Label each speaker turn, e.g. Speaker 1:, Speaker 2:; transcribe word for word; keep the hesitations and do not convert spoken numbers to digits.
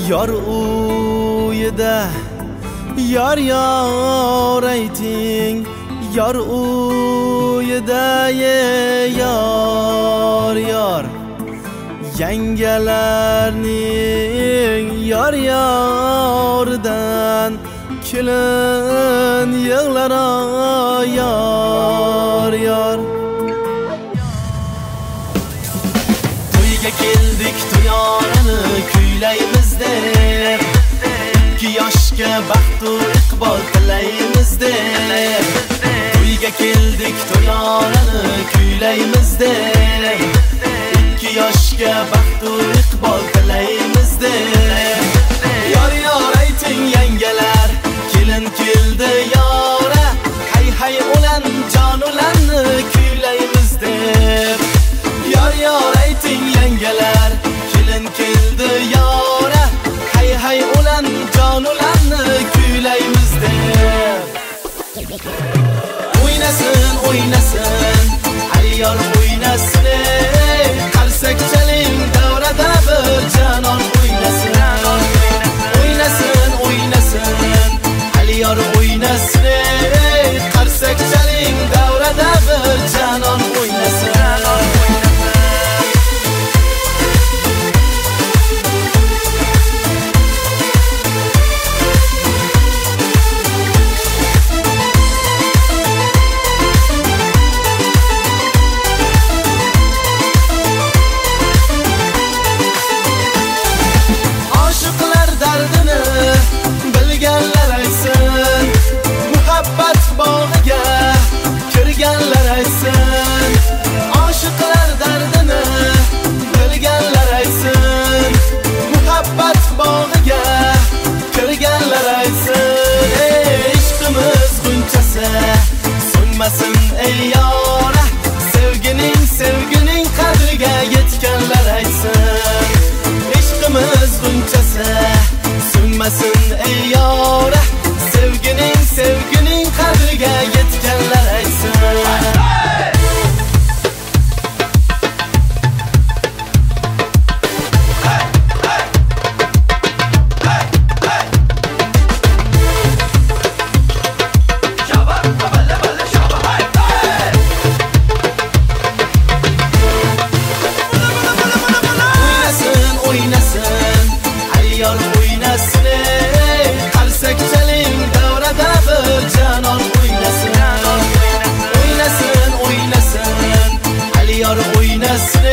Speaker 1: Yar uyida yar yar ayting, yar uyida yar yar. Yangalarning yar yardan kelin yig'lar yar yar. To'yga keldik, to'yonani kuylaymiz deb, ikki yoshga baxt va iqbol tilaymiz deb. To'yga keldik, to'yonani kuylaymiz deb, ikki yoshga baxt va iqbol tilaymiz deb. Yar yar ayting yangalar, kelin keldi yora, hay hay ulan jon ulanni kuylaymiz deb. Yar yar ayting yangalar, kelin keldi yora, hay hay ulan jon ulanni kuylaymiz deb. O'ynasin o'ynasin ayyor o'ynasin, qarsak chaling davrada bir janon o'ynasin. O'ynasin o'ynasin ayyor o'ynasin, qarsak chaling davrada bir janon o'ynasin. So'nmasin ey yora, sevgining sevgining qadriga yetganlar aytsin. Ishqimiz g'unchasi so'nmasin ey yora, sevgining sevgining qadriga yetganlar aytsin. O'ynasin